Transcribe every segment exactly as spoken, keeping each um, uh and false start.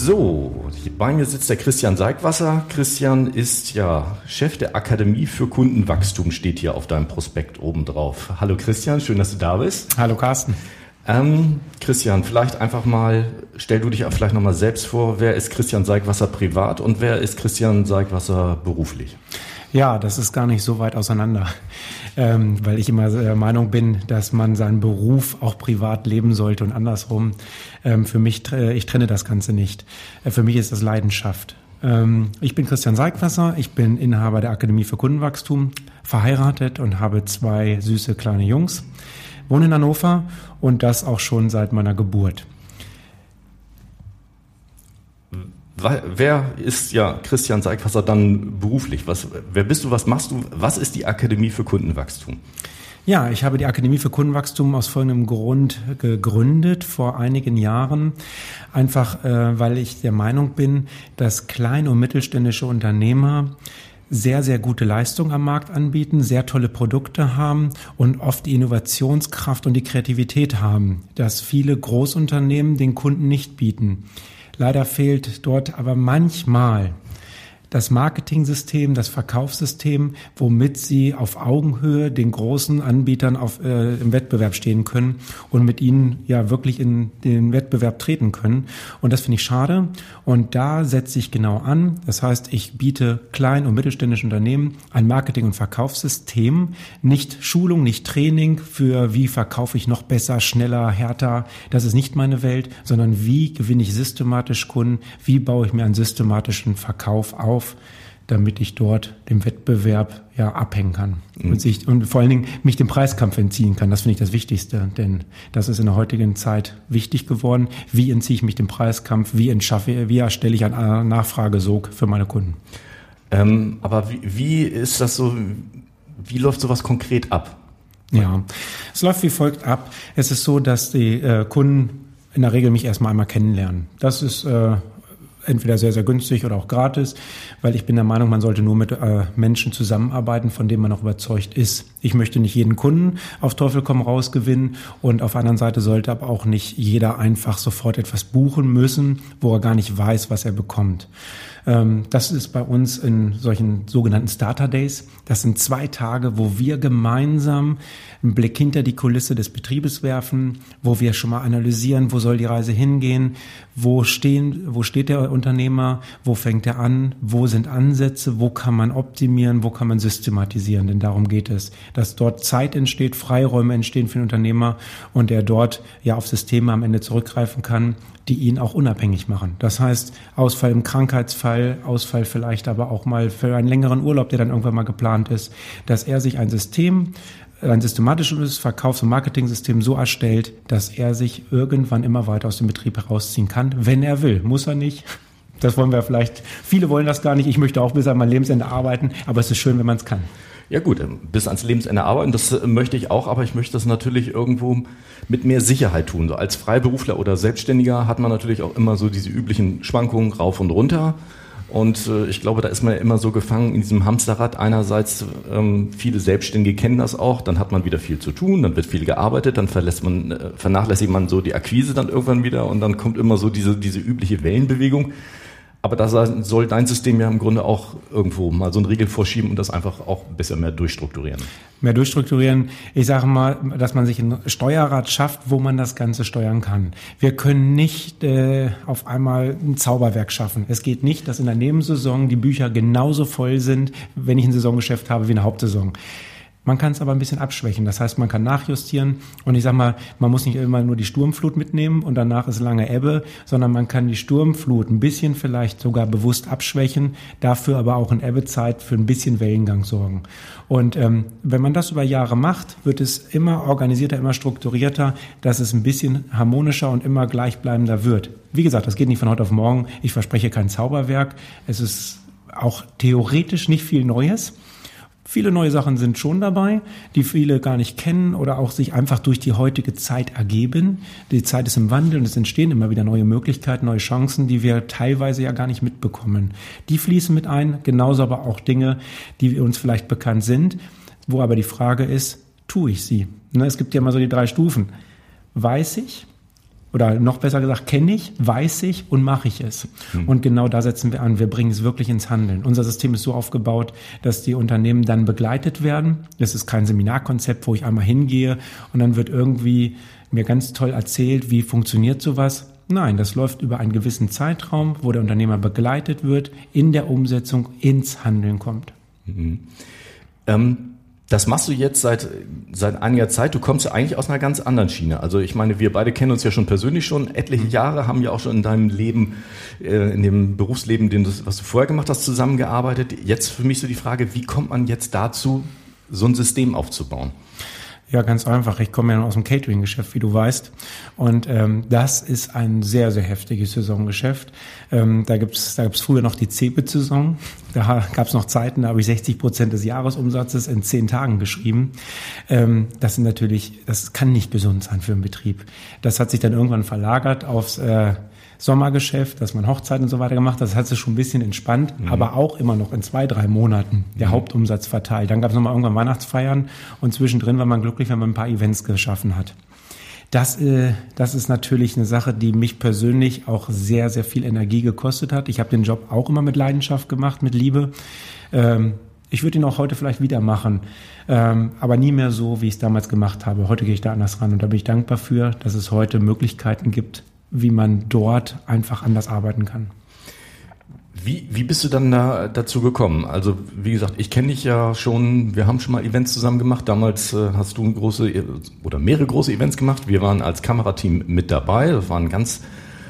So, bei mir sitzt der Christian Seigwasser. Christian ist ja Chef der Akademie für Kundenwachstum, steht hier auf deinem Prospekt oben drauf. Hallo Christian, schön, dass du da bist. Hallo Carsten. Ähm, Christian, vielleicht einfach mal, stell du dich vielleicht nochmal selbst vor, wer ist Christian Seigwasser privat und wer ist Christian Seigwasser beruflich? Ja, das ist gar nicht so weit auseinander, ähm, weil ich immer der Meinung bin, dass man seinen Beruf auch privat leben sollte und andersrum. Ähm, für mich, ich trenne das Ganze nicht. Äh, für mich ist das Leidenschaft. Ähm, ich bin Christian Seigwasser, ich bin Inhaber der Akademie für Kundenwachstum, verheiratet und habe zwei süße kleine Jungs, wohne in Hannover und das auch schon seit meiner Geburt. Wer ist ja Christian Seigwasser dann beruflich? Was, wer bist du, was machst du? Was ist die Akademie für Kundenwachstum? Ja, ich habe die Akademie für Kundenwachstum aus folgendem Grund gegründet vor einigen Jahren. Einfach, äh, weil ich der Meinung bin, dass kleine und mittelständische Unternehmer sehr, sehr gute Leistungen am Markt anbieten, sehr tolle Produkte haben und oft die Innovationskraft und die Kreativität haben, dass viele Großunternehmen den Kunden nicht bieten. Leider fehlt dort aber manchmal das Marketing-System, das Verkaufssystem, womit sie auf Augenhöhe den großen Anbietern auf, äh, im Wettbewerb stehen können und mit ihnen ja wirklich in den Wettbewerb treten können. Und das finde ich schade. Und da setze ich genau an. Das heißt, ich biete kleinen und mittelständischen Unternehmen ein Marketing- und Verkaufssystem, nicht Schulung, nicht Training für wie verkaufe ich noch besser, schneller, härter. Das ist nicht meine Welt, sondern wie gewinne ich systematisch Kunden, wie baue ich mir einen systematischen Verkauf auf, damit ich dort dem Wettbewerb ja abhängen kann mhm. und, sich, und vor allen Dingen mich dem Preiskampf entziehen kann. Das finde ich das Wichtigste, denn das ist in der heutigen Zeit wichtig geworden. Wie entziehe ich mich dem Preiskampf? Wie entschaffe, wie erstelle ich einen Nachfragesog für meine Kunden? Ähm, aber wie, wie ist das so? Wie läuft sowas konkret ab? Ja, es läuft wie folgt ab. Es ist so, dass die äh, Kunden in der Regel mich erstmal einmal kennenlernen. Das ist äh, entweder sehr, sehr günstig oder auch gratis, weil ich bin der Meinung, man sollte nur mit äh, Menschen zusammenarbeiten, von denen man auch überzeugt ist. Ich möchte nicht jeden Kunden auf Teufel komm raus gewinnen und auf der anderen Seite sollte aber auch nicht jeder einfach sofort etwas buchen müssen, wo er gar nicht weiß, was er bekommt. Ähm, das ist bei uns in solchen sogenannten Starter Days. Das sind zwei Tage, wo wir gemeinsam einen Blick hinter die Kulisse des Betriebes werfen, wo wir schon mal analysieren, wo soll die Reise hingehen, wo stehen, wo steht der Unternehmer, wo fängt er an, wo sind Ansätze, wo kann man optimieren, wo kann man systematisieren, denn darum geht es, dass dort Zeit entsteht, Freiräume entstehen für den Unternehmer und er dort ja auf Systeme am Ende zurückgreifen kann, die ihn auch unabhängig machen. Das heißt, Ausfall im Krankheitsfall, Ausfall vielleicht aber auch mal für einen längeren Urlaub, der dann irgendwann mal geplant ist, dass er sich ein System, ein systematisches Verkaufs- und Marketing-System so erstellt, dass er sich irgendwann immer weiter aus dem Betrieb herausziehen kann, wenn er will. Muss er nicht. Das wollen wir vielleicht, viele wollen das gar nicht. Ich möchte auch bis an mein Lebensende arbeiten, aber es ist schön, wenn man es kann. Ja gut, bis ans Lebensende arbeiten, das möchte ich auch, aber ich möchte das natürlich irgendwo mit mehr Sicherheit tun. So als Freiberufler oder Selbstständiger hat man natürlich auch immer so diese üblichen Schwankungen rauf und runter. Und äh, ich glaube, da ist man ja immer so gefangen in diesem Hamsterrad. Einerseits, ähm, viele Selbstständige kennen das auch, dann hat man wieder viel zu tun, dann wird viel gearbeitet, dann verlässt man, äh, vernachlässigt man so die Akquise dann irgendwann wieder und dann kommt immer so diese, diese übliche Wellenbewegung. Aber da soll dein System ja im Grunde auch irgendwo mal so einen Riegel vorschieben und das einfach auch ein bisschen mehr durchstrukturieren. Mehr durchstrukturieren. Ich sage mal, dass man sich ein Steuerrad schafft, wo man das Ganze steuern kann. Wir können nicht äh, auf einmal ein Zauberwerk schaffen. Es geht nicht, dass in der Nebensaison die Bücher genauso voll sind, wenn ich ein Saisongeschäft habe wie eine Hauptsaison. Man kann es aber ein bisschen abschwächen. Das heißt, man kann nachjustieren und ich sag mal, man muss nicht immer nur die Sturmflut mitnehmen und danach ist lange Ebbe, sondern man kann die Sturmflut ein bisschen vielleicht sogar bewusst abschwächen, dafür aber auch in Ebbezeit für ein bisschen Wellengang sorgen. Und ähm, wenn man das über Jahre macht, wird es immer organisierter, immer strukturierter, dass es ein bisschen harmonischer und immer gleichbleibender wird. Wie gesagt, das geht nicht von heute auf morgen. Ich verspreche kein Zauberwerk. Es ist auch theoretisch nicht viel Neues. Viele neue Sachen sind schon dabei, die viele gar nicht kennen oder auch sich einfach durch die heutige Zeit ergeben. Die Zeit ist im Wandel und es entstehen immer wieder neue Möglichkeiten, neue Chancen, die wir teilweise ja gar nicht mitbekommen. Die fließen mit ein, genauso aber auch Dinge, die uns vielleicht bekannt sind, wo aber die Frage ist, tue ich sie? Es gibt ja immer so die drei Stufen. Weiß ich? oder noch besser gesagt, kenne ich, weiß ich und mache ich es. Mhm. Und genau da setzen wir an. Wir bringen es wirklich ins Handeln. Unser System ist so aufgebaut, dass die Unternehmen dann begleitet werden. Das ist kein Seminarkonzept, wo ich einmal hingehe und dann wird irgendwie mir ganz toll erzählt, wie funktioniert sowas. Nein, das läuft über einen gewissen Zeitraum, wo der Unternehmer begleitet wird, in der Umsetzung ins Handeln kommt. Mhm. Ähm Das machst du jetzt seit seit einiger Zeit. Du kommst ja eigentlich aus einer ganz anderen Schiene. Also ich meine, wir beide kennen uns ja schon persönlich schon etliche Jahre, haben ja auch schon in deinem Leben, äh, in dem Berufsleben, den du, was du vorher gemacht hast, zusammengearbeitet. Jetzt für mich so die Frage, wie kommt man jetzt dazu, so ein System aufzubauen? Ja, ganz einfach. Ich komme ja aus dem Catering-Geschäft, wie du weißt. Und ähm, das ist ein sehr, sehr heftiges Saisongeschäft. Ähm, da gibt's da gab's früher noch die Cebit-Saison. Da gab's noch Zeiten, da habe ich sechzig Prozent des Jahresumsatzes in zehn Tagen geschrieben. Ähm, das sind natürlich, das kann nicht gesund sein für einen Betrieb. Das hat sich dann irgendwann verlagert aufs äh, Sommergeschäft, dass man Hochzeiten und so weiter gemacht hat. Das hat sich schon ein bisschen entspannt, mhm. aber auch immer noch in zwei, drei Monaten der mhm. Hauptumsatz verteilt. Dann gab es nochmal irgendwann Weihnachtsfeiern und zwischendrin war man glücklich, wenn man ein paar Events geschaffen hat. Das, äh, das ist natürlich eine Sache, die mich persönlich auch sehr, sehr viel Energie gekostet hat. Ich habe den Job auch immer mit Leidenschaft gemacht, mit Liebe. Ähm, ich würde ihn auch heute vielleicht wieder machen, ähm, aber nie mehr so, wie ich es damals gemacht habe. Heute gehe ich da anders ran und da bin ich dankbar für, dass es heute Möglichkeiten gibt, wie man dort einfach anders arbeiten kann. Wie, wie bist du dann da dazu gekommen? Also wie gesagt, ich kenne dich ja schon, wir haben schon mal Events zusammen gemacht. Damals äh, hast du ein große oder mehrere große Events gemacht. Wir waren als Kamerateam mit dabei. Das waren ganz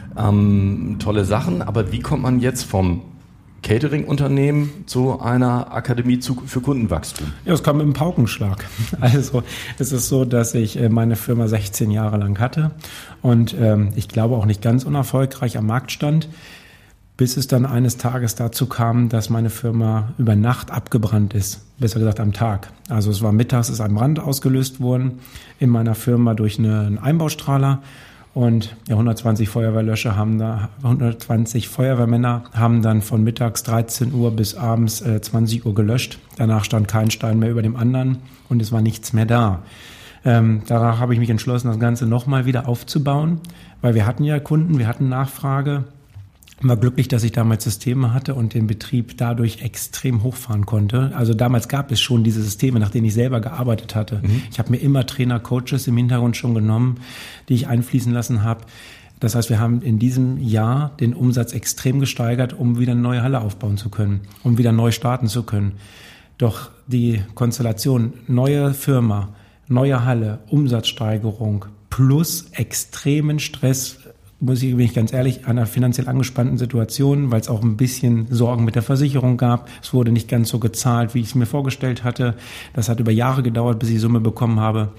ähm, tolle Sachen. Aber wie kommt man jetzt vom Catering-Unternehmen zu einer Akademie zu, für Kundenwachstum? Ja, es kam mit einem Paukenschlag. Also es ist so, dass ich meine Firma sechzehn Jahre lang hatte und ähm, ich glaube auch nicht ganz unerfolgreich am Markt stand, bis es dann eines Tages dazu kam, dass meine Firma über Nacht abgebrannt ist, besser gesagt am Tag. Also es war mittags, ist ein Brand ausgelöst worden in meiner Firma durch eine, einen Einbaustrahler. Und ja, hundertzwanzig Feuerwehrlöscher haben da, hundertzwanzig Feuerwehrmänner haben dann von mittags dreizehn Uhr bis abends äh, zwanzig Uhr gelöscht. Danach stand kein Stein mehr über dem anderen und es war nichts mehr da. Ähm, danach habe ich mich entschlossen, das Ganze nochmal wieder aufzubauen, weil wir hatten ja Kunden, wir hatten Nachfrage. War glücklich, dass ich damals Systeme hatte und den Betrieb dadurch extrem hochfahren konnte. Also damals gab es schon diese Systeme, nach denen ich selber gearbeitet hatte. Mhm. Ich habe mir immer Trainer, Coaches im Hintergrund schon genommen, die ich einfließen lassen habe. Das heißt, wir haben in diesem Jahr den Umsatz extrem gesteigert, um wieder eine neue Halle aufbauen zu können, um wieder neu starten zu können. Doch die Konstellation neue Firma, neue Halle, Umsatzsteigerung plus extremen Stress, muss ich, bin ich ganz ehrlich, an einer finanziell angespannten Situation, weil es auch ein bisschen Sorgen mit der Versicherung gab. Es wurde nicht ganz so gezahlt, wie ich es mir vorgestellt hatte. Das hat über Jahre gedauert, bis ich die Summe bekommen habe.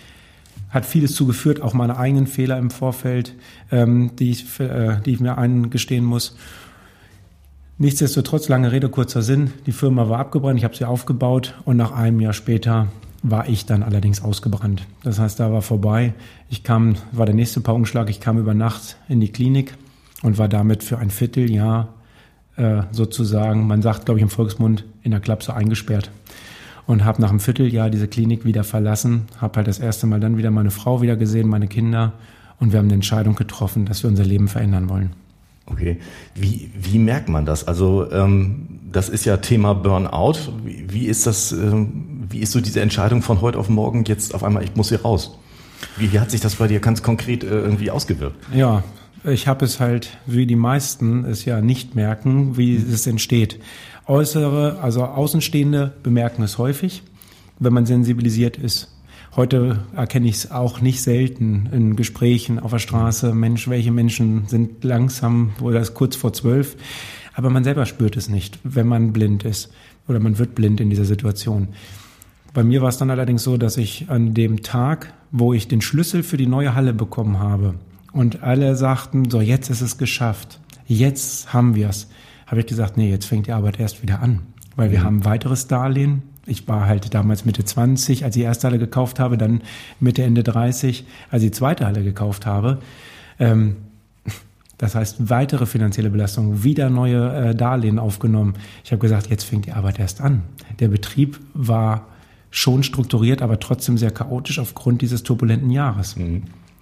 Hat vieles zugeführt, auch meine eigenen Fehler im Vorfeld, ähm, die ich, äh, die ich mir eingestehen muss. Nichtsdestotrotz, lange Rede, kurzer Sinn. Die Firma war abgebrannt, ich habe sie aufgebaut und nach einem Jahr später war ich dann allerdings ausgebrannt. Das heißt, da war vorbei. Ich kam, war der nächste Paukenschlag, ich kam über Nacht in die Klinik und war damit für ein Vierteljahr äh, sozusagen, man sagt, glaube ich, im Volksmund, in der Klapse eingesperrt. Und habe nach einem Vierteljahr diese Klinik wieder verlassen, habe halt das erste Mal dann wieder meine Frau wieder gesehen, meine Kinder und wir haben eine Entscheidung getroffen, dass wir unser Leben verändern wollen. Okay, wie, wie merkt man das? Also ähm, das ist ja Thema Burnout. Wie, wie ist das? Ähm, wie ist so diese Entscheidung von heute auf morgen jetzt auf einmal, ich muss hier raus? Wie, wie hat sich das bei dir ganz konkret äh, irgendwie ausgewirkt? Ja, ich habe es halt, wie die meisten es ja nicht merken, wie es entsteht. Äußere, also Außenstehende bemerken es häufig, wenn man sensibilisiert ist. Heute erkenne ich es auch nicht selten in Gesprächen auf der Straße. Mensch, welche Menschen sind langsam oder ist kurz vor zwölf? Aber man selber spürt es nicht, wenn man blind ist oder man wird blind in dieser Situation. Bei mir war es dann allerdings so, dass ich an dem Tag, wo ich den Schlüssel für die neue Halle bekommen habe und alle sagten, so jetzt ist es geschafft, jetzt haben wir es, habe ich gesagt, nee, jetzt fängt die Arbeit erst wieder an, weil wir mhm. haben ein weiteres Darlehen. Ich war halt damals Mitte zwanzig, als ich die erste Halle gekauft habe, dann Mitte, Ende dreißig, als ich die zweite Halle gekauft habe. Ähm, das heißt, weitere finanzielle Belastungen, wieder neue äh, Darlehen aufgenommen. Ich habe gesagt, jetzt fängt die Arbeit erst an. Der Betrieb war schon strukturiert, aber trotzdem sehr chaotisch aufgrund dieses turbulenten Jahres. Mhm.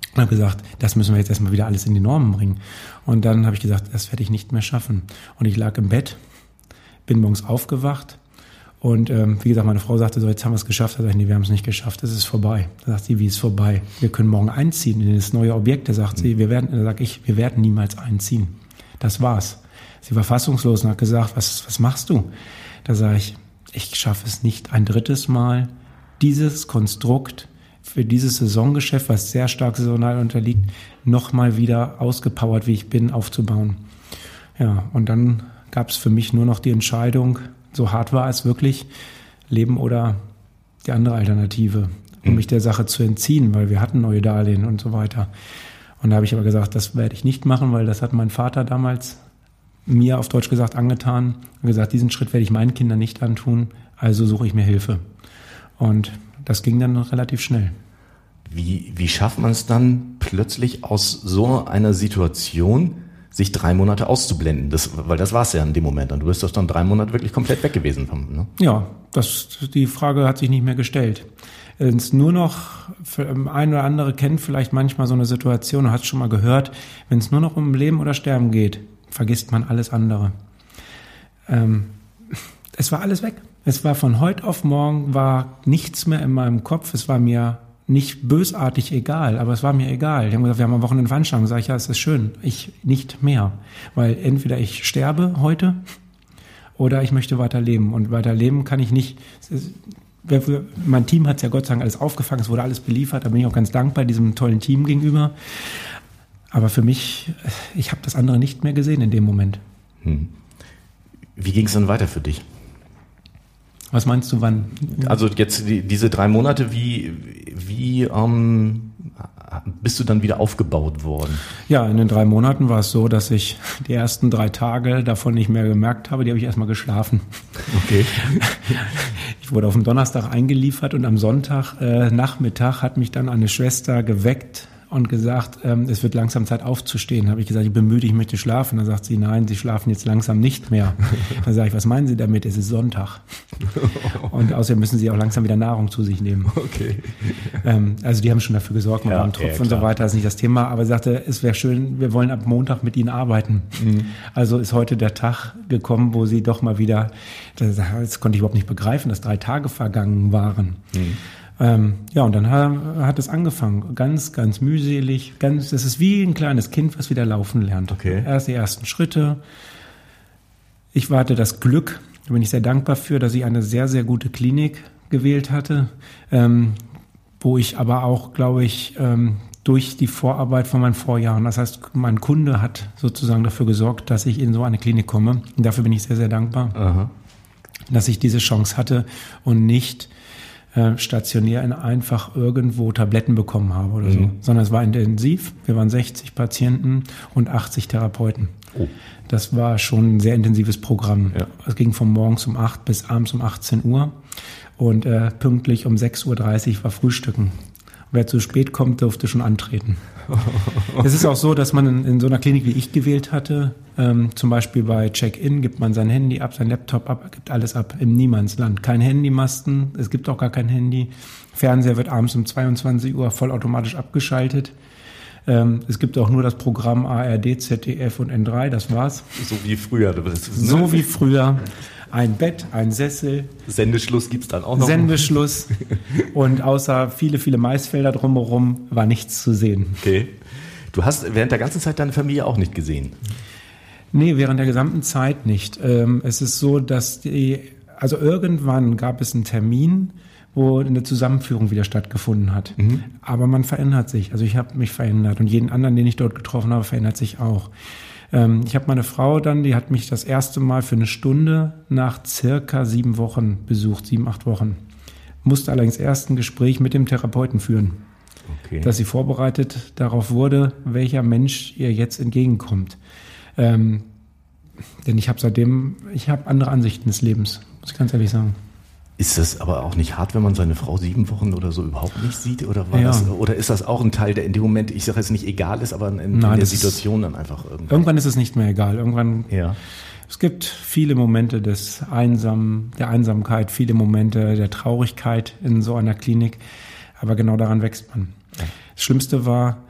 Und habe gesagt, das müssen wir jetzt erstmal wieder alles in die Normen bringen. Und dann habe ich gesagt, das werde ich nicht mehr schaffen. Und ich lag im Bett, bin morgens aufgewacht und ähm, wie gesagt, meine Frau sagte so, jetzt haben wir es geschafft. Da sage ich, nee, wir haben es nicht geschafft, es ist vorbei. Da sagt sie, wie ist vorbei? Wir können morgen einziehen in das neue Objekt. Da sagt sie, wir werden, da sage ich, wir werden niemals einziehen. Das war's. Sie war fassungslos und hat gesagt, was, was machst du? Da sage ich, ich schaffe es nicht ein drittes Mal, dieses Konstrukt für dieses Saisongeschäft, was sehr stark saisonal unterliegt, nochmal wieder ausgepowert, wie ich bin, aufzubauen. Ja, und dann gab es für mich nur noch die Entscheidung, so hart war es wirklich, Leben oder die andere Alternative, um mich der Sache zu entziehen, weil wir hatten neue Darlehen und so weiter. Und da habe ich aber gesagt, das werde ich nicht machen, weil das hat mein Vater damals mir auf Deutsch gesagt angetan und gesagt, diesen Schritt werde ich meinen Kindern nicht antun, also suche ich mir Hilfe. Und das ging dann noch relativ schnell. Wie, wie schafft man es dann plötzlich aus so einer Situation, sich drei Monate auszublenden? Das, weil das war es ja in dem Moment. Und du bist doch dann drei Monate wirklich komplett weg gewesen. Ne? Ja, das, die Frage hat sich nicht mehr gestellt. Wenn es nur noch, für ein oder andere kennt vielleicht manchmal so eine Situation, du hast schon mal gehört, wenn es nur noch um Leben oder Sterben geht, vergisst man alles andere. Ähm, es war alles weg. Es war von heute auf morgen, war nichts mehr in meinem Kopf. Es war mir nicht bösartig egal, aber es war mir egal. Die haben gesagt, wir haben am Wochenende Veranstaltung. Sag ich, ja, es ist schön. Ich nicht mehr. Weil entweder ich sterbe heute oder ich möchte weiterleben. Und weiterleben kann ich nicht. Ist, mein Team hat es ja Gott sei Dank alles aufgefangen. Es wurde alles beliefert. Da bin ich auch ganz dankbar diesem tollen Team gegenüber. Aber für mich, ich habe das andere nicht mehr gesehen in dem Moment. Hm. Wie ging es dann weiter für dich? Was meinst du, wann? Also jetzt die, diese drei Monate, wie, wie ähm, bist du dann wieder aufgebaut worden? Ja, in den drei Monaten war es so, dass ich die ersten drei Tage davon nicht mehr gemerkt habe. Die habe ich erstmal geschlafen. Okay. Ich wurde auf den Donnerstag eingeliefert und am Sonntag äh, Nachmittag hat mich dann eine Schwester geweckt und gesagt, ähm, es wird langsam Zeit aufzustehen. Da habe ich gesagt, ich bin müde, ich möchte schlafen. Dann sagt sie, nein, Sie schlafen jetzt langsam nicht mehr. Dann sage ich, was meinen Sie damit? Es ist Sonntag. Und außerdem müssen Sie auch langsam wieder Nahrung zu sich nehmen. Okay. Ähm, also die haben schon dafür gesorgt, mit ja, einem Tropf ja, und so weiter, das ist nicht das Thema. Aber sie sagte, es wäre schön, wir wollen ab Montag mit Ihnen arbeiten. Mhm. Also ist heute der Tag gekommen, wo sie doch mal wieder, das, das konnte ich überhaupt nicht begreifen, dass drei Tage vergangen waren. Mhm. Ähm, ja, und dann hat, hat es angefangen. Ganz, ganz mühselig. Ganz, das ist wie ein kleines Kind, was wieder laufen lernt. Okay. Erst die ersten Schritte. Ich hatte das Glück, da bin ich sehr dankbar für, dass ich eine sehr, sehr gute Klinik gewählt hatte, ähm, wo ich aber auch, glaube ich, ähm, durch die Vorarbeit von meinen Vorjahren, das heißt, mein Kunde hat sozusagen dafür gesorgt, dass ich in so eine Klinik komme. Und dafür bin ich sehr, sehr dankbar, Aha. dass ich diese Chance hatte und nicht stationär in einfach irgendwo Tabletten bekommen habe oder so, mhm. sondern es war intensiv. Wir waren sechzig Patienten und achtzig Therapeuten. Oh. Das war schon ein sehr intensives Programm. Ja. Es ging von morgens um acht bis abends um achtzehn Uhr und äh, pünktlich um sechs Uhr dreißig war Frühstücken. Wer zu spät kommt, durfte schon antreten. Es ist auch so, dass man in, in so einer Klinik, wie ich gewählt hatte, ähm, zum Beispiel bei Check-in gibt man sein Handy ab, sein Laptop ab, gibt alles ab, im Niemandsland. Kein Handymasten, es gibt auch gar kein Handy. Fernseher wird abends um zweiundzwanzig Uhr vollautomatisch abgeschaltet. Ähm, es gibt auch nur das Programm A R D, Z D F und N drei, das war's. So wie früher. Das ist, ne? So wie früher. Ein Bett, ein Sessel. Sendeschluss gibt's dann auch noch. Sendeschluss. Und außer viele, viele Maisfelder drumherum war nichts zu sehen. Okay. Du hast während der ganzen Zeit deine Familie auch nicht gesehen? Nee, während der gesamten Zeit nicht. Ähm, es ist so, dass die, also irgendwann gab es einen Termin, wo eine Zusammenführung wieder stattgefunden hat. Mhm. Aber man verändert sich. Also ich habe mich verändert und jeden anderen, den ich dort getroffen habe, verändert sich auch. Ich habe meine Frau dann, die hat mich das erste Mal für eine Stunde nach circa sieben Wochen besucht, sieben, acht Wochen. Musste allerdings erst ein Gespräch mit dem Therapeuten führen, okay. dass sie vorbereitet darauf wurde, welcher Mensch ihr jetzt entgegenkommt. Ähm, denn ich habe seitdem, ich habe andere Ansichten des Lebens, muss ich ganz ehrlich sagen. Ist das aber auch nicht hart, wenn man seine Frau sieben Wochen oder so überhaupt nicht sieht? Oder, war ja. das, oder ist das auch ein Teil, der in dem Moment, ich sage jetzt nicht egal ist, aber in, in Nein, der Situation dann einfach irgendwie? Irgendwann ist es nicht mehr egal. Irgendwann. Ja. Es gibt viele Momente des Einsam, der Einsamkeit, viele Momente der Traurigkeit in so einer Klinik. Aber genau daran wächst man. Ja. Das Schlimmste war,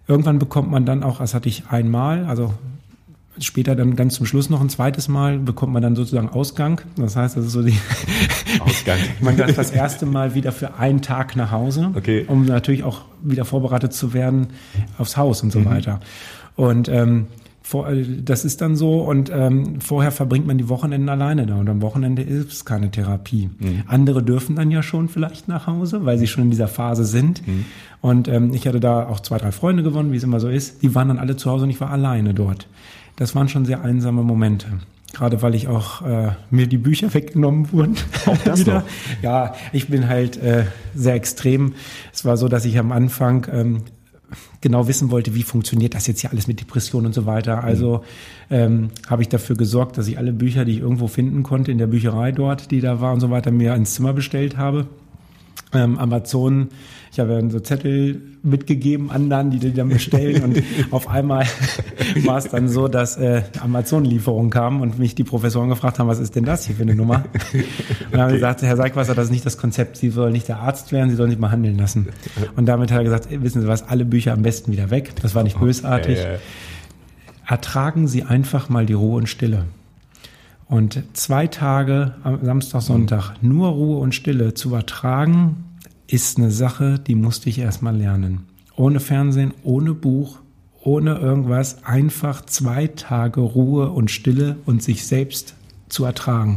irgendwann bekommt man dann auch, das hatte ich einmal, also später dann ganz zum Schluss noch ein zweites Mal, bekommt man dann sozusagen Ausgang. Das heißt, das ist so die Ausgang. Man geht das erste Mal wieder für einen Tag nach Hause, okay. um natürlich auch wieder vorbereitet zu werden aufs Haus und so mhm. weiter. Und ähm, vor, das ist dann so und ähm, vorher verbringt man die Wochenenden alleine da und am Wochenende ist es keine Therapie. Mhm. Andere dürfen dann ja schon vielleicht nach Hause, weil sie schon in dieser Phase sind. Mhm. Und ähm, ich hatte da auch zwei, drei Freunde gewonnen, wie es immer so ist. Die waren dann alle zu Hause und ich war alleine dort. Das waren schon sehr einsame Momente. Gerade weil ich auch äh, mir die Bücher weggenommen wurden. Auch das noch? Ja, ich bin halt äh, sehr extrem. Es war so, dass ich am Anfang ähm, genau wissen wollte, wie funktioniert das jetzt hier alles mit Depression und so weiter. Also ähm, habe ich dafür gesorgt, dass ich alle Bücher, die ich irgendwo finden konnte, in der Bücherei dort, die da war und so weiter, mir ins Zimmer bestellt habe. Ähm, Amazon, ich habe dann so Zettel mitgegeben anderen, die die dann bestellen und auf einmal war es dann so, dass äh, Amazon-Lieferung kam und mich die Professoren gefragt haben, was ist denn das hier für eine Nummer? Und dann haben okay. gesagt, Herr Seigwasser, das ist nicht das Konzept, Sie sollen nicht der Arzt werden, Sie sollen sich mal handeln lassen. Und damit hat er gesagt, wissen Sie was, alle Bücher am besten wieder weg, das war nicht bösartig. Okay, ja. Ertragen Sie einfach mal die Ruhe und Stille. Und zwei Tage am Samstag, Sonntag nur Ruhe und Stille zu ertragen, ist eine Sache, die musste ich erstmal lernen. Ohne Fernsehen, ohne Buch, ohne irgendwas, einfach zwei Tage Ruhe und Stille und sich selbst zu ertragen.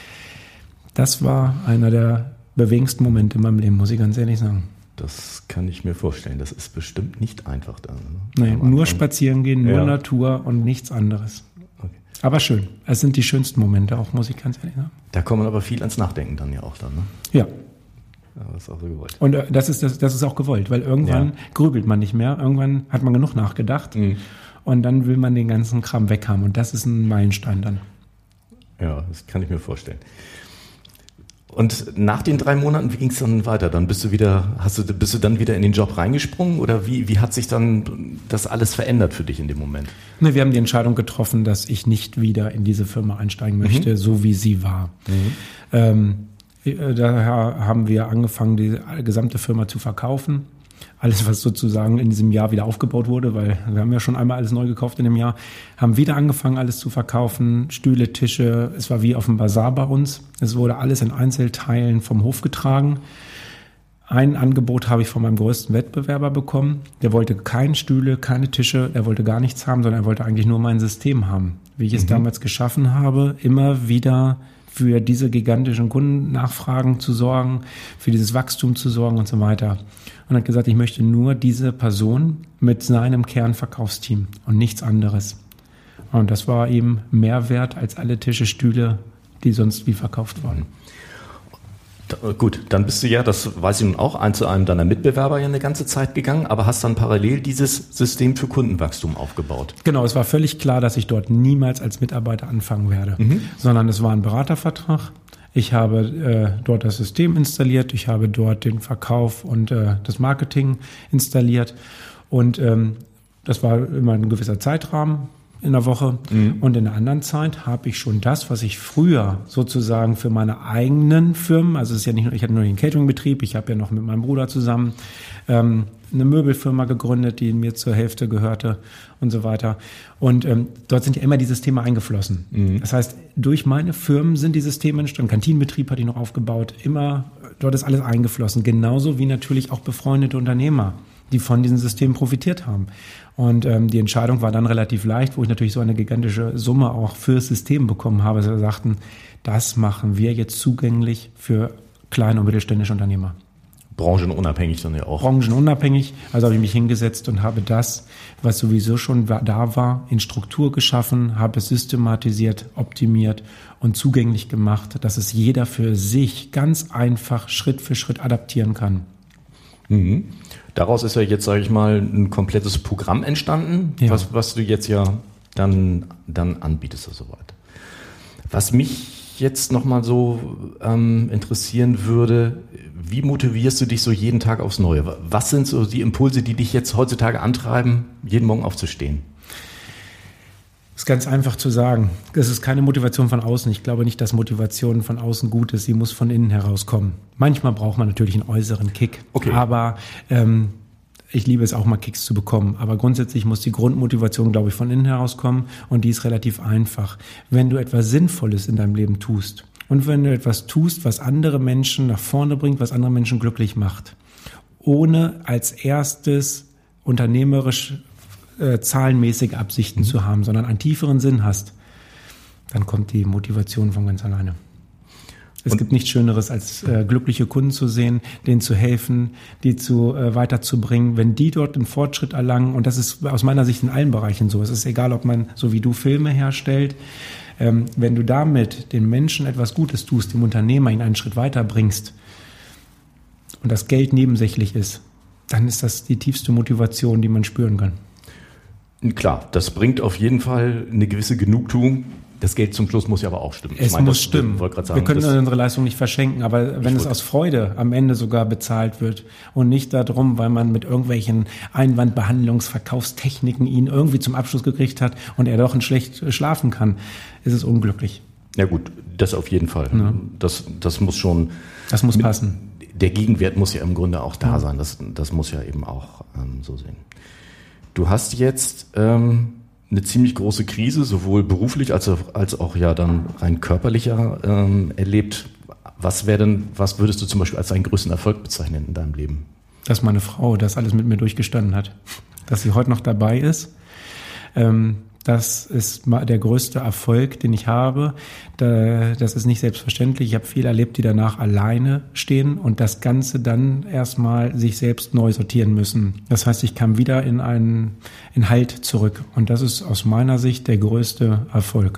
Das war einer der bewegendsten Momente in meinem Leben, muss ich ganz ehrlich sagen. Das kann ich mir vorstellen. Das ist bestimmt nicht einfach dann. Ne? Nein, nur spazieren gehen, nur ja. Natur und nichts anderes. Okay. Aber schön. Es sind die schönsten Momente auch, muss ich ganz ehrlich sagen. Da kommt man aber viel ans Nachdenken dann ja auch dann, ne? Ja. Ja, das ist auch so gewollt. Und äh, das ist das, das ist auch gewollt, weil irgendwann ja. grübelt man nicht mehr. Irgendwann hat man genug nachgedacht mhm. und dann will man den ganzen Kram weghaben. Und das ist ein Meilenstein dann. Ja, das kann ich mir vorstellen. Und nach den drei Monaten, wie ging es dann weiter? Dann bist du wieder, hast du, bist du dann wieder in den Job reingesprungen oder wie, wie hat sich dann das alles verändert für dich in dem Moment? Ne, wir haben die Entscheidung getroffen, dass ich nicht wieder in diese Firma einsteigen möchte, mhm. so wie sie war. Mhm. Ähm, daher haben wir angefangen, die gesamte Firma zu verkaufen. Alles, was sozusagen in diesem Jahr wieder aufgebaut wurde, weil wir haben ja schon einmal alles neu gekauft in dem Jahr, haben wieder angefangen, alles zu verkaufen, Stühle, Tische, es war wie auf dem Bazar bei uns. Es wurde alles in Einzelteilen vom Hof getragen. Ein Angebot habe ich von meinem größten Wettbewerber bekommen. Der wollte keine Stühle, keine Tische, er wollte gar nichts haben, sondern er wollte eigentlich nur mein System haben. Wie ich mhm. es damals geschaffen habe, immer wieder für diese gigantischen Kundennachfragen zu sorgen, für dieses Wachstum zu sorgen und so weiter. Und hat gesagt, ich möchte nur diese Person mit seinem Kernverkaufsteam und nichts anderes. Und das war ihm mehr wert als alle Tische, Stühle, die sonst wie verkauft wurden. Gut, dann bist du ja, das weiß ich nun auch, ein zu einem deiner Mitbewerber ja eine ganze Zeit gegangen, aber hast dann parallel dieses System für Kundenwachstum aufgebaut. Genau, es war völlig klar, dass ich dort niemals als Mitarbeiter anfangen werde, mhm. sondern es war ein Beratervertrag. Ich habe äh, dort das System installiert, ich habe dort den Verkauf und äh, das Marketing installiert und ähm, das war immer ein gewisser Zeitrahmen in der Woche. Mhm. Und in der anderen Zeit habe ich schon das, was ich früher sozusagen für meine eigenen Firmen, also es ist ja nicht nur, ich hatte nur den Cateringbetrieb, ich habe ja noch mit meinem Bruder zusammen ähm, eine Möbelfirma gegründet, die mir zur Hälfte gehörte und so weiter. Und ähm, dort sind ja immer die Systeme eingeflossen. Mhm. Das heißt, durch meine Firmen sind die Systeme entstanden. Kantinenbetrieb hatte ich noch aufgebaut. Immer, dort ist alles eingeflossen. Genauso wie natürlich auch befreundete Unternehmer, die von diesen Systemen profitiert haben. Und ähm, die Entscheidung war dann relativ leicht, wo ich natürlich so eine gigantische Summe auch fürs System bekommen habe. Sie sagten, das machen wir jetzt zugänglich für kleine und mittelständische Unternehmer. Branchenunabhängig dann ja auch. Branchenunabhängig. Also habe ich mich hingesetzt und habe das, was sowieso schon da war, in Struktur geschaffen, habe es systematisiert, optimiert und zugänglich gemacht, dass es jeder für sich ganz einfach Schritt für Schritt adaptieren kann. Mhm. Daraus ist ja jetzt, sage ich mal, ein komplettes Programm entstanden, ja. was, was du jetzt ja dann, dann anbietest und so weiter. Was mich jetzt nochmal so ähm, interessieren würde, wie motivierst du dich so jeden Tag aufs Neue? Was sind so die Impulse, die dich jetzt heutzutage antreiben, jeden Morgen aufzustehen? Das ist ganz einfach zu sagen. Das ist keine Motivation von außen. Ich glaube nicht, dass Motivation von außen gut ist. Sie muss von innen herauskommen. Manchmal braucht man natürlich einen äußeren Kick. Okay. Aber ähm, ich liebe es auch mal Kicks zu bekommen, aber grundsätzlich muss die Grundmotivation, glaube ich, von innen herauskommen und die ist relativ einfach. Wenn du etwas Sinnvolles in deinem Leben tust und wenn du etwas tust, was andere Menschen nach vorne bringt, was andere Menschen glücklich macht, ohne als erstes unternehmerisch äh, zahlenmäßige Absichten mhm. zu haben, sondern einen tieferen Sinn hast, dann kommt die Motivation von ganz alleine. Es und gibt nichts Schöneres, als äh, glückliche Kunden zu sehen, denen zu helfen, die zu äh, weiterzubringen. Wenn die dort einen Fortschritt erlangen, und das ist aus meiner Sicht in allen Bereichen so, es ist egal, ob man so wie du Filme herstellt, ähm, wenn du damit den Menschen etwas Gutes tust, dem Unternehmer ihn einen Schritt weiter bringst und das Geld nebensächlich ist, dann ist das die tiefste Motivation, die man spüren kann. Klar, das bringt auf jeden Fall eine gewisse Genugtuung. Das Geld zum Schluss muss ja aber auch stimmen. Es ich meine, muss das, stimmen. Wollte gerade sagen, wir können das, unsere Leistung nicht verschenken, aber wenn es aus Freude am Ende sogar bezahlt wird und nicht darum, weil man mit irgendwelchen Einwandbehandlungsverkaufstechniken ihn irgendwie zum Abschluss gekriegt hat und er doch schlecht schlafen kann, ist es unglücklich. Ja gut, das auf jeden Fall. Ja. Das, das muss schon... Das muss mit, passen. Der Gegenwert muss ja im Grunde auch da ja. sein. Das, das muss ja eben auch ähm, so sehen. Du hast jetzt... Ähm, eine ziemlich große Krise, sowohl beruflich als auch, als auch ja dann rein körperlicher ähm, erlebt. Was wäre denn, was würdest du zum Beispiel als deinen größten Erfolg bezeichnen in deinem Leben? Dass meine Frau das alles mit mir durchgestanden hat. Dass sie heute noch dabei ist. Ähm, das ist der größte Erfolg, den ich habe. Das ist nicht selbstverständlich. Ich habe viel erlebt, die danach alleine stehen und das Ganze dann erstmal sich selbst neu sortieren müssen. Das heißt, ich kam wieder in einen in Halt zurück. Und das ist aus meiner Sicht der größte Erfolg.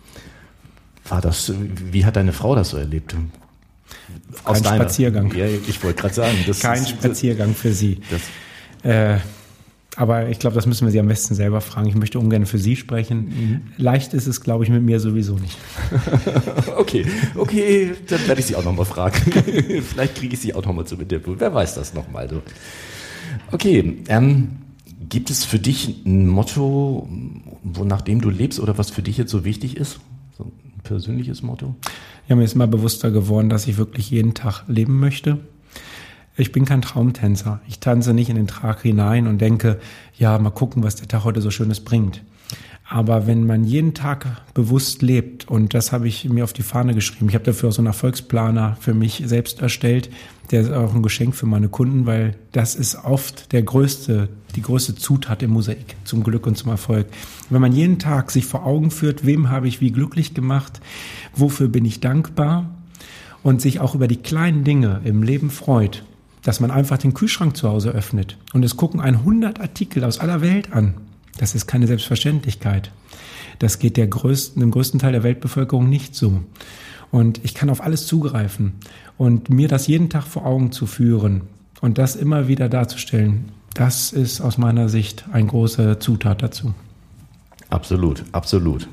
War das, wie hat deine Frau das so erlebt? Aus Kein Spaziergang. Ja, ich wollte gerade sagen. Das Kein ist, Spaziergang für sie. Das, äh, Aber ich glaube, das müssen wir sie am besten selber fragen. Ich möchte ungern für sie sprechen. Mhm. Leicht ist es, glaube ich, mit mir sowieso nicht. Okay, okay, dann werde ich sie auch nochmal fragen. Vielleicht kriege ich sie auch nochmal zu mit der Blut. Wer weiß das nochmal so. Okay, ähm, gibt es für dich ein Motto, wo, nach dem du lebst oder was für dich jetzt so wichtig ist? So ein persönliches Motto? Ja, mir ist mal bewusster geworden, dass ich wirklich jeden Tag leben möchte. Ich bin kein Traumtänzer. Ich tanze nicht in den Tag hinein und denke, ja, mal gucken, was der Tag heute so Schönes bringt. Aber wenn man jeden Tag bewusst lebt, und das habe ich mir auf die Fahne geschrieben, ich habe dafür auch so einen Erfolgsplaner für mich selbst erstellt, der ist auch ein Geschenk für meine Kunden, weil das ist oft der größte, die größte Zutat im Mosaik zum Glück und zum Erfolg. Wenn man jeden Tag sich vor Augen führt, wem habe ich wie glücklich gemacht, wofür bin ich dankbar und sich auch über die kleinen Dinge im Leben freut, dass man einfach den Kühlschrank zu Hause öffnet und es gucken hundert Artikel aus aller Welt an. Das ist keine Selbstverständlichkeit. Das geht der größten, dem größten Teil der Weltbevölkerung nicht so. Und ich kann auf alles zugreifen. Und mir das jeden Tag vor Augen zu führen und das immer wieder darzustellen, das ist aus meiner Sicht eine große Zutat dazu. Absolut, absolut.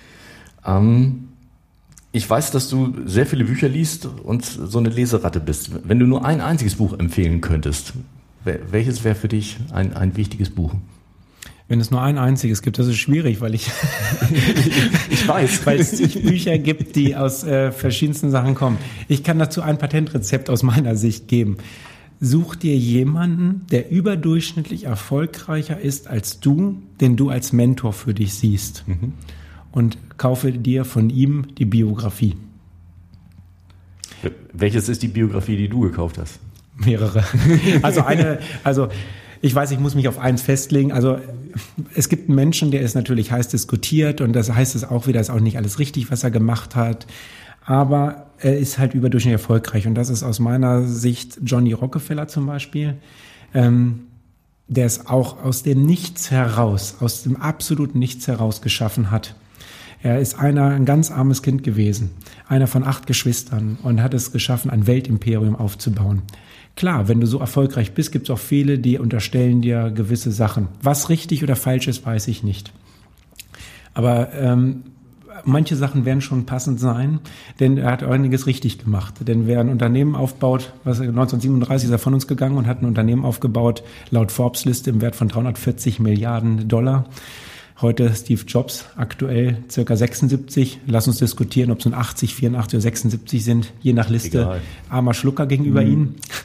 Ähm Ich weiß, dass du sehr viele Bücher liest und so eine Leseratte bist. Wenn du nur ein einziges Buch empfehlen könntest, welches wäre für dich ein, ein wichtiges Buch? Wenn es nur ein einziges gibt, das ist schwierig, weil ich ich weiß, weil es Bücher gibt, die aus äh, verschiedensten Sachen kommen. Ich kann dazu ein Patentrezept aus meiner Sicht geben. Such dir jemanden, der überdurchschnittlich erfolgreicher ist als du, den du als Mentor für dich siehst. Mhm. Und kaufe dir von ihm die Biografie. Welches ist die Biografie, die du gekauft hast? Mehrere. Also eine, also ich weiß, ich muss mich auf eins festlegen. Also es gibt einen Menschen, der ist natürlich heiß diskutiert und das heißt es auch wieder, ist auch nicht alles richtig, was er gemacht hat. Aber er ist halt überdurchschnittlich erfolgreich und das ist aus meiner Sicht Johnny Rockefeller zum Beispiel. Ähm, der es auch aus dem Nichts heraus, aus dem absoluten Nichts heraus geschaffen hat. Er ist einer, ein ganz armes Kind gewesen, einer von acht Geschwistern und hat es geschaffen, ein Weltimperium aufzubauen. Klar, wenn du so erfolgreich bist, gibt es auch viele, die unterstellen dir gewisse Sachen. Was richtig oder falsch ist, weiß ich nicht. Aber ähm, manche Sachen werden schon passend sein, denn er hat einiges richtig gemacht. Denn wer ein Unternehmen aufbaut, was neunzehnhundertsiebenunddreißig ist er von uns gegangen und hat ein Unternehmen aufgebaut, laut Forbes-Liste im Wert von dreihundertvierzig Milliarden Dollar. Heute Steve Jobs, aktuell circa sechsundsiebzig. Lass uns diskutieren, ob es nun achtzig, vierundachtzig oder sechsundsiebzig sind, je nach Liste. Egal. Armer Schlucker gegenüber mhm. ihnen.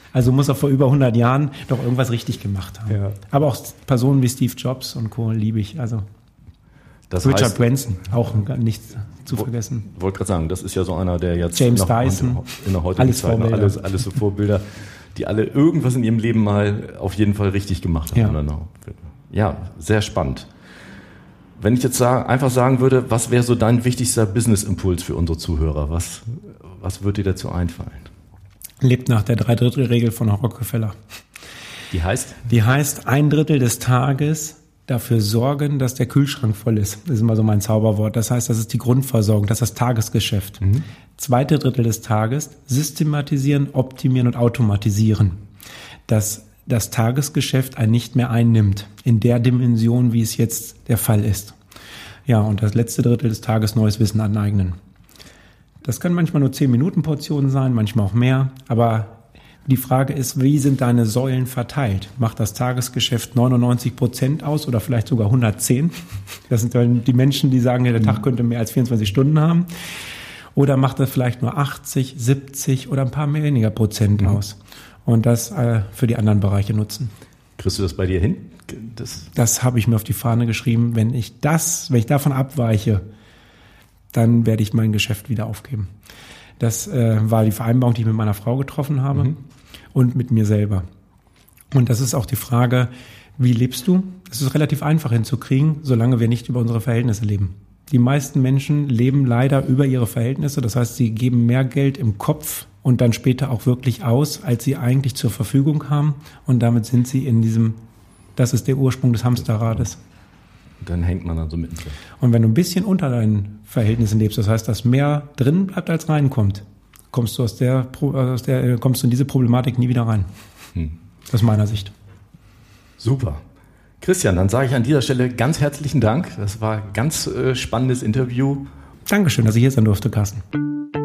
Also muss er vor über hundert Jahren doch irgendwas richtig gemacht haben. Ja. Aber auch Personen wie Steve Jobs und Co. liebe ich. Also Das Richard heißt, Branson, auch nicht zu vergessen. Ich wollte gerade sagen, das ist ja so einer, der jetzt James noch Dyson, in der heutigen alles Zeit noch Vorbilder. alles, alles so Vorbilder, die alle irgendwas in ihrem Leben mal auf jeden Fall richtig gemacht haben. Ja. Ja, sehr spannend. Wenn ich jetzt sag, einfach sagen würde, was wäre so dein wichtigster Business-Impuls für unsere Zuhörer? Was, was würde dir dazu einfallen? Lebt nach der Dreidrittelregel von Rockefeller. Die heißt? Die heißt, ein Drittel des Tages dafür sorgen, dass der Kühlschrank voll ist. Das ist immer so mein Zauberwort. Das heißt, das ist die Grundversorgung, das ist das Tagesgeschäft. Mhm. Zweite Drittel des Tages systematisieren, optimieren und automatisieren. Dass das Tagesgeschäft einen nicht mehr einnimmt, in der Dimension, wie es jetzt der Fall ist. Ja, und das letzte Drittel des Tages neues Wissen aneignen. Das kann manchmal nur zehn Minuten Portionen sein, manchmal auch mehr, aber die Frage ist, wie sind deine Säulen verteilt? Macht das Tagesgeschäft neunundneunzig Prozent aus oder vielleicht sogar hundertzehn? Das sind dann die Menschen, die sagen, ja, der Tag könnte mehr als vierundzwanzig Stunden haben. Oder macht das vielleicht nur achtzig, siebzig oder ein paar weniger Prozent aus? Und das äh, für die anderen Bereiche nutzen. Kriegst du das bei dir hin? Das, das habe ich mir auf die Fahne geschrieben. Wenn ich das, wenn ich davon abweiche, dann werde ich mein Geschäft wieder aufgeben. Das äh, war die Vereinbarung, die ich mit meiner Frau getroffen habe mhm. und mit mir selber. Und das ist auch die Frage, wie lebst du? Es ist relativ einfach hinzukriegen, solange wir nicht über unsere Verhältnisse leben. Die meisten Menschen leben leider über ihre Verhältnisse. Das heißt, sie geben mehr Geld im Kopf und dann später auch wirklich aus, als sie eigentlich zur Verfügung haben. Und damit sind sie in diesem, das ist der Ursprung des Hamsterrades. Dann hängt man dann so mittendrin. Und wenn du ein bisschen unter deinen Verhältnissen lebst, das heißt, dass mehr drin bleibt, als reinkommt, kommst du aus der, aus der kommst du in diese Problematik nie wieder rein. Hm. Aus meiner Sicht. Super. Christian, dann sage ich an dieser Stelle ganz herzlichen Dank. Das war ein ganz äh, spannendes Interview. Dankeschön, dass ich hier sein durfte, Carsten.